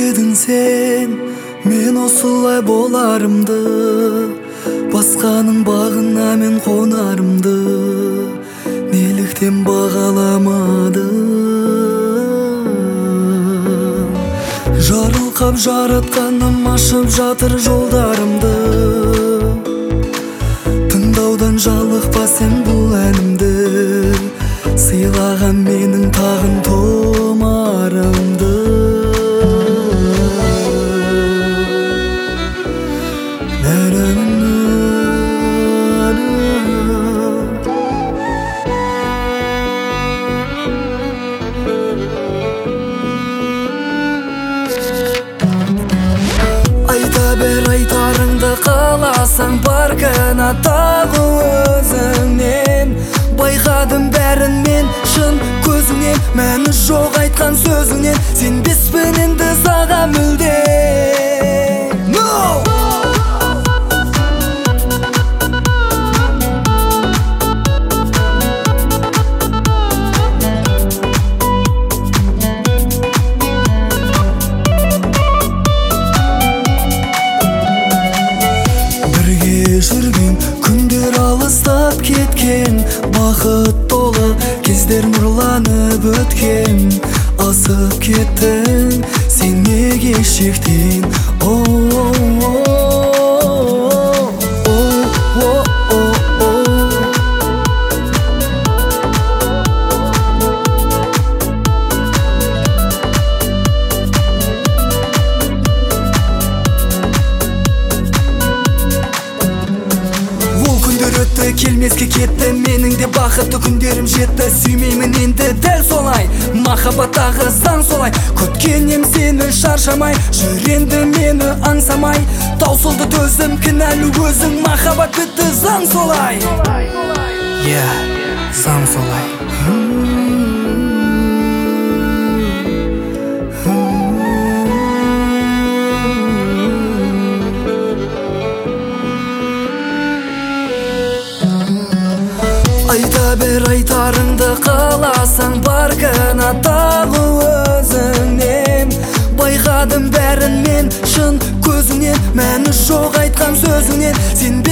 Біледің сен, мен осылай боларымды, басқаның бағына мен қонарымды, неліктен бағаламадым. Жарылқап жаратқаным ашып жатыр жолдарымды, тыңдаудан жалықпа сен бұл әнімді, сыйлаған менің тағын томарымды. Айта бер айтарыңды, қаласаң бар кінә тағу өзіңнен. Байқадым бәрін мен шын көзіңнен, мәні жоқ айтқан сөзіңнен. Сенбеспін енді саған мүлде. Жүрген күндер алыстап кеткен, бақыт толы кездер нұрланып өткен. Асып кеттің сен неге шектен? Келмеске кетті, менің де бақытты күндерім жетті. Сүймеймін енді дәл солай, махаббаттағы заң солай. Күткенем сені шаршамай, жүр енді мені аңсамай. Таусылды төзім, кінәлі өзің, махаббат бітті, заң солай. Заң солай. Айта бер айтарыңды, қаласаң бар кінә тағу өзіңнен. Байқадым бәрін мен шын көзіңнен, мәні жоқ айтқан сөзіңнен. Сен